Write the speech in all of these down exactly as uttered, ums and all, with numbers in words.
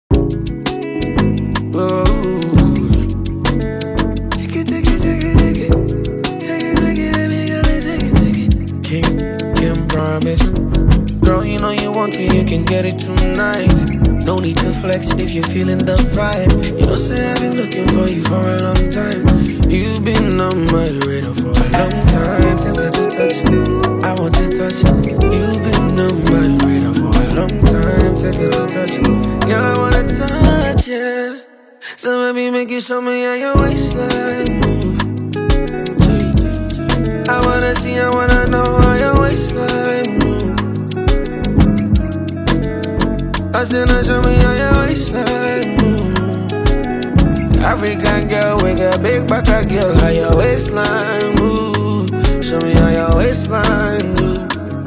Whoa. Take it, take it, take it, take it. Take it, take it, baby girl, take it, take it. King, Kim promise. Girl, you know you want me, you can get it tonight. No need to flex if you're feeling the vibe. You know, say I've been looking for you for a long time. You've been on my radar for a long time. Tempted to touch, I want to touch. You've been on my radar for a long time. Tempted to touch, girl, I wanna touch, yeah. So baby, make you show me how your waistline move. I wanna see, I wanna know how your waistline move. I said, now show me how your waistline move. African girl with a big back, a girl, how your waistline move. Show me how your waistline move.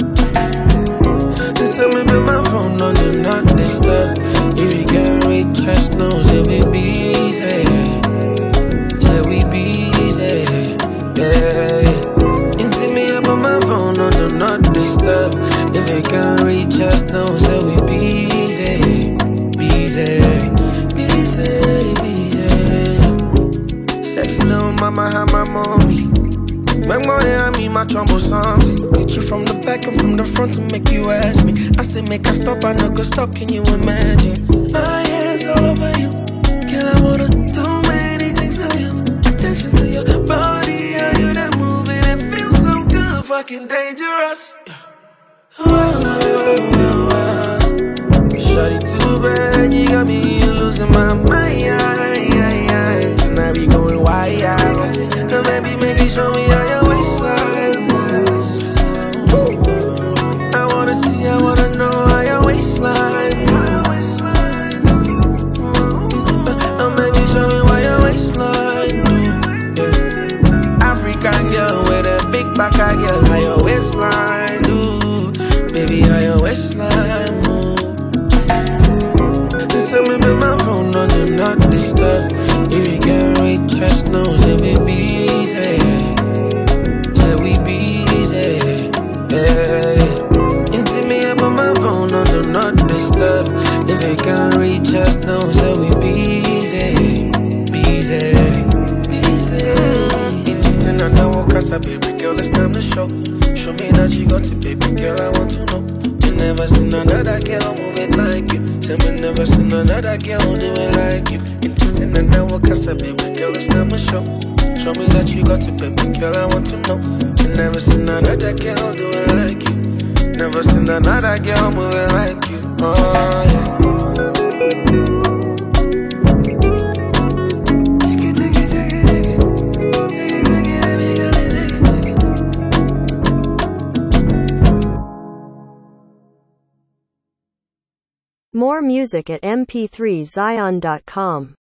Just let me put my phone on do not disturb. If you can't reach us, no, say we be easy. Say we be easy, yeah. Into me, I put my phone on do not disturb. If you can't reach us, no, say we be easy. Be easy, be easy, be easy. Sexy little mama, have my mommy. Make my hair, me, my trouble songs. Get you from the back and from the front to make you ask me. I say make I stop, I never stop, can you imagine? My hands all over you. Girl, I wanna do many things to you. Attention to your body, how you that moving. It feels so good, fucking dangerous. Oh, oh, oh, oh. Shawty too bad, you got me losing my mind. Tonight we going wild. So baby, make you show me how your waistline moves. I wanna see, I wanna know how your waistline moves. Oh baby, show me why your waistline moves. African girl with a big back, a girl, how your waistline do. Baby, how your waistline move. Just let me put my phone on do not disturb. If you can't reach us, no, say we be easy. Say we be easy, yeah. Into me, I put my phone on do not disturb. If you can't reach us, no, say we be easy. Be easy, be easy. It's in a now, cause I baby girl, it's time to show. Show me that you got it, baby girl, I want to know. You never seen another girl move it like you. Tell me never seen another girl do it like you. It's in a now, cause I baby girl, it's time to show. Show me that you got it, baby girl, I want to know. You never seen another girl do it like you. Never seen another girl move it like you. Oh yeah. More music at m p three zion dot com.